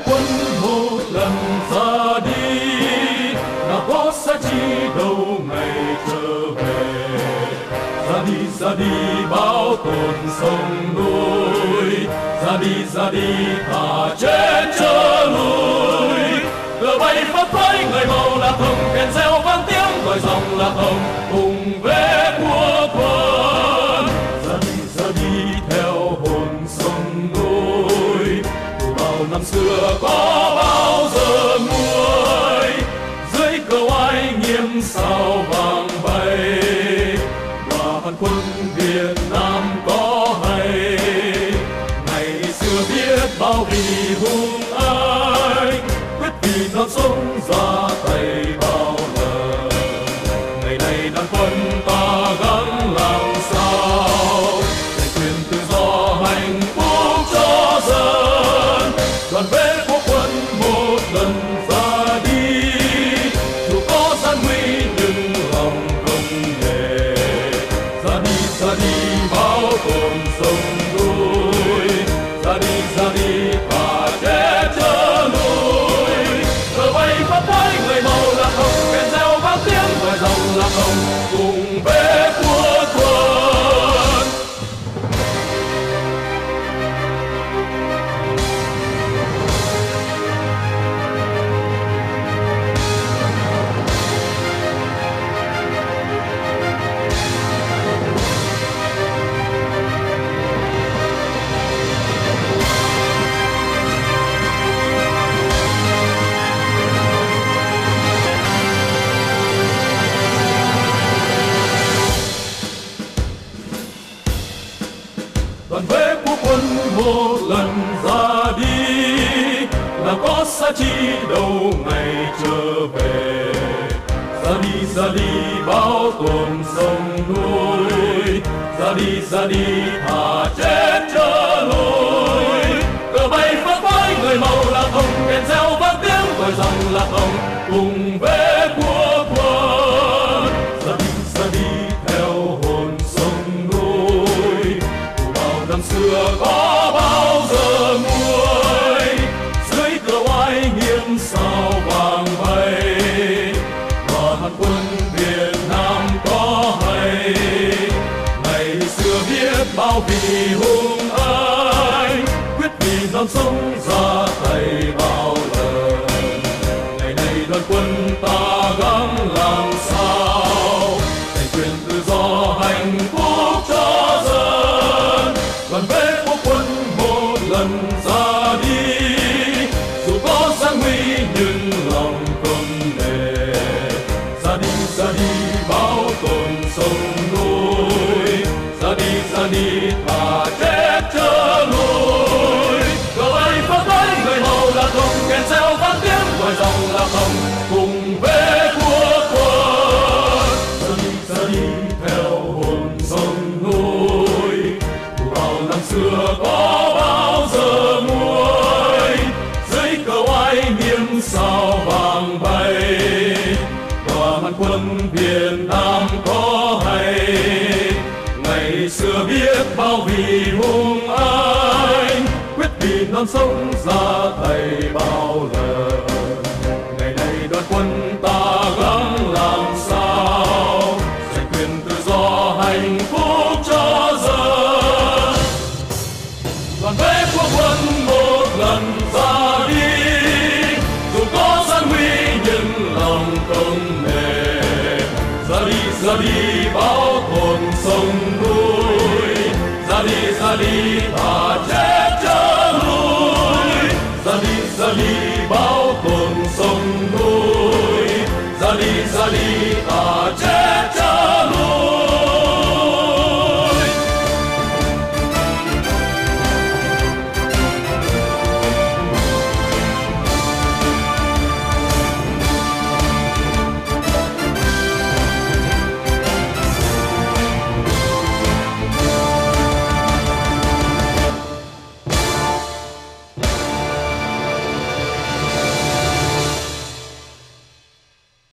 quân một lần ra đi, nào có giá trị đâu ngày trở về. Ra đi bao tồn sông núi, ra đi thà chết chớ lùi. Cờ bay phất phới người màu là thông, kèn reo vang tiếng gọi dòng là thông, cùng về của quân. Ra đi theo hồn sông núi, từ bao năm xưa có bao giờ nguôi. Dưới cờ oai nghiêm sao vàng bay, và hàn quân Việt Nam có hay. Ngày xưa biết bao vì hùng anh, quyết vì non sông ra tay bao lần. Ngày nay đoàn quân ta gắng làm sao, giành quyền tự do hạnh phúc cho dân. Đoàn vệ quốc quân một lần ra đi, dù có gian nguy nhưng lòng không nề. Ra đi bao tồn sông núi, ra đi thà chết chớ lùi. Cờ bay phất phới người màu là không, kèn reo vang tiếng gọi dòng là không, cùng về của quân. Đoàn vệ quốc quân một lần ra đi, là có giá trị đâu ngày trở về. Ra đi bao tồn sông núi, ra đi thà chết chớ lùi. Cờ bay phất phới người màu là thông, kèn reo vang tiếng gọi dòng là thông, cùng về của quân. Ra đi theo hồn sông núi, năm xưa có bao giờ nguôi. Dưới cờ oai nghiêm sao vàng bay, và hàn quân Việt Nam có hay. Ngày xưa biết bao vì hùng anh, quyết vì non sông ra tay bao lần. Ngày nay đoàn quân ta gắng làm sao, giành quyền tự do hạnh phúc cho dân. Đoàn vệ quốc quân một lần ra đi, dù có gian nguy nhưng lòng không nề. Ra đi bao tồn sông núi, ra đi thà chết chớ lùi. Cờ bay phất phới người màu là thông, kèn reo vang tiếng gọi dòng là thông, cùng về của quân. Ra đi theo hồn sông núi, năm xưa có bao giờ nguôi. Dưới cờ oai nghiêm sao vàng bay, và hàn quân Việt Nam có hay. Ngày xưa biết bao vì hùng anh, quyết vì non sông ra tay bao lần. Ngày nay đoàn quân ta gắng làm sao, giành quyền tự do hạnh phúc cho dân. Đoàn vệ quốc quân một lần ra đi, dù có gian nguy nhưng lòng không nề. Ra đi bao tồn sông núi, ra đi thà chết chớ lùi. Ra đi bao tồn sông núi, ra đi